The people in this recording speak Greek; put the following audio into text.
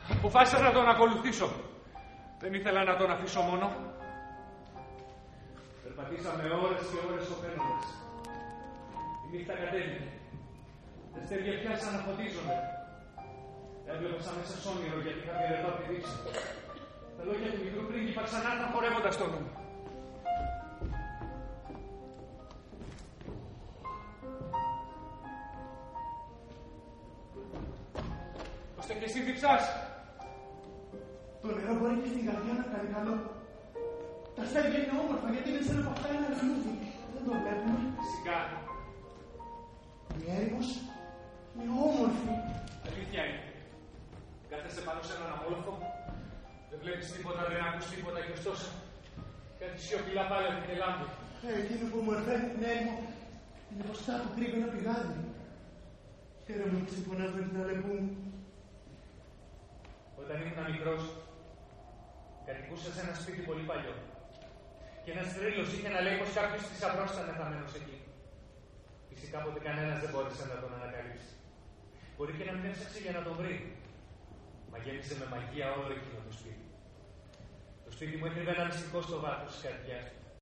Αποφάσισα να τον ακολουθήσω. Δεν ήθελα να τον αφήσω μόνο. Περπατήσαμε ώρες και ώρες σωπαίνοντας. Η νύχτα κατέβηκε. Τα αστέρια πιάσαν να φωτίζονται. Έβλεπα σαν μέσα σ' όνειρο γιατί είχα πυρετό από τη δείξη. Τα λόγια του μικρού πρίγκιπα ξανά ήταν χορεύοντας στο νου. Ώστε και εσύ διψάς. Το νερό μπορεί και στην καρδιά να κάνει καλό. Τα αστέρια είναι όμορφα γιατί είναι σαν από αυτά ένα λουλούδι. Δεν το βλέπουμε. Φυσικά. Η έρημος είναι όμορφη. Αλήθεια είναι. Κάθεσαι πάνω σε έναν αμόλοφο. Δεν βλέπεις τίποτα, δεν ακούς τίποτα και ωστόσο κάτι σιωπηλά πάλευε και λάμπει. Εκείνο που μου ερφαίνει την έρημο είναι μπροστά του κρύβει ένα πηγάδι. Χαίρομαι που συμφωνάς με την αλεπού μου. Όταν ήμουν μικρός, κατοικούσα σε ένα σπίτι πολύ παλιό. Και ένας τρίλος είχε να λέει πως κάποιος θησαυρός ήταν εθαμένος εκεί. Φυσικά ποτέ κανένας δεν μπόρεσε να τον ανακαλύψει. Μπορεί και να μην έψαξε για να τον βρει. Μα γέμισε με μαγεία όλο εκείνο το σπίτι. Το σπίτι μου έκρυβε ένα μυστικό στο βάθος της καρδιάς του.